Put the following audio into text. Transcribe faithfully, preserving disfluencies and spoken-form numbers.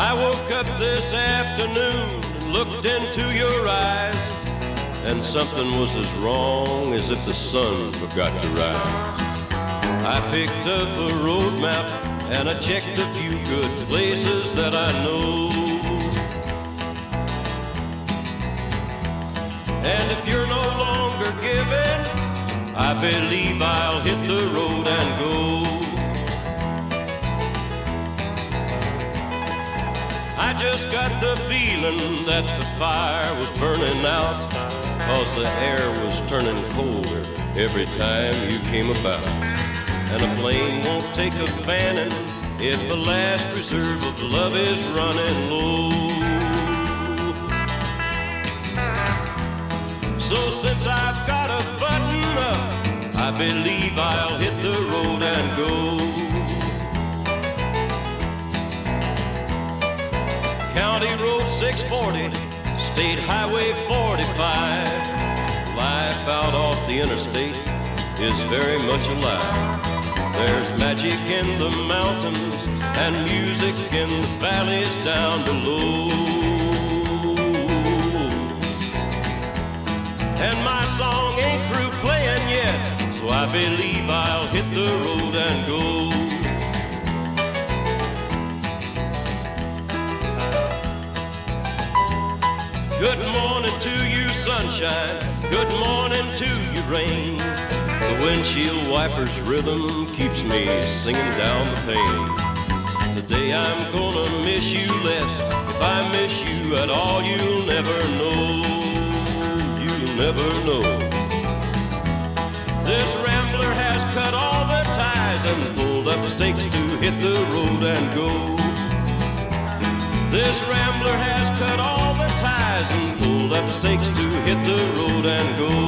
I woke up this afternoon and looked into your eyes, and something was as wrong as if the sun forgot to rise. I picked up a road map and I checked a few good places that I know. And if you're no longer giving, I believe I'll hit the road and go. I just got the feeling that the fire was burning out, 'cause the air was turning colder every time you came about. And a flame won't take a fanning if the last reserve of love is running low. So since I've got a button up, I believe I'll hit the road and go. County Road six forty, State Highway forty-five. Life out off the interstate is very much alive. There's magic in the mountains and music in the valleys down below. And my song ain't through playing yet, so I believe I'll hit the road and go. Good morning to you, sunshine. Good morning to you, rain. The windshield wiper's rhythm keeps me singing down the pane. Today I'm gonna miss you less. If I miss you at all, you'll never know. You'll never know. This rambler has cut all the ties and pulled up stakes to hit the road and go. This rambler has cut all the ties and pulled up stakes to hit the road and go.